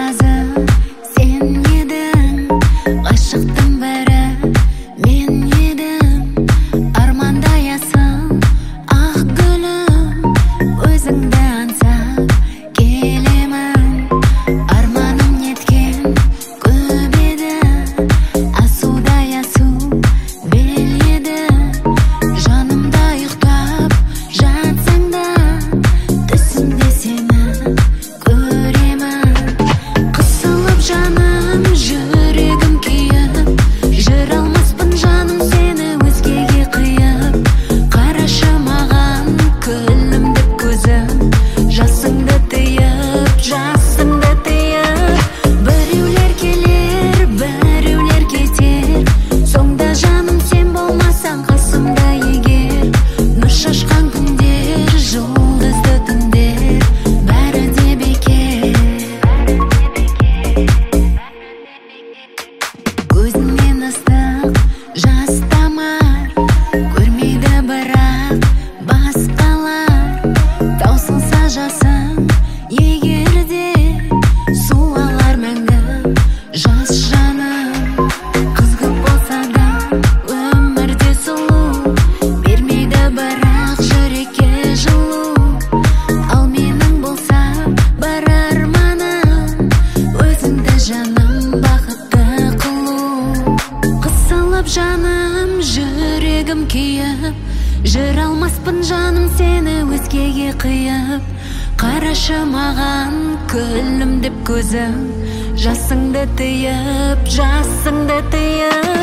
таза сен едің, ғашықтың бәрі мен едім. Армандай асыл ақ гүлім, өзіңді аңсап келемін. Арманым неткен көп еді, асудай асу бел еді. Жанымда ұйықтап жатсаң да, түсімде сені көремін. Қысылып жаным, жүрегім күйіп, жүре алмаспын жаным сені өзгеге қиып. Қарашы маған күлімдеп көзім, жасыңды тыйып, жасыңды тыйып. Біреулер келер, біреулер кетер, соңда жаным сен болмасаң қасымда егер. Нұр шашқан күндер, жұлдызды түндер, бәрі де бекер. Көзіңнен ыстық жас тамар, көрмейді бірақ басқалар. Таусылса жасың егер де, суалар мәңгі жас жаным. Қызғылт болса да өмірде сұлу, бермейді бірақ жүрекке жылу. Ал менің болса бар арманым, өзіңді жаным бақытты қылу. Қысылып жаным, жүрегім күйіп, жүре алмаспын жаным сені өзгеге қиып. Қарашы маған күлімдеп көзім, жасыңды тыйып, жасыңды тыйып.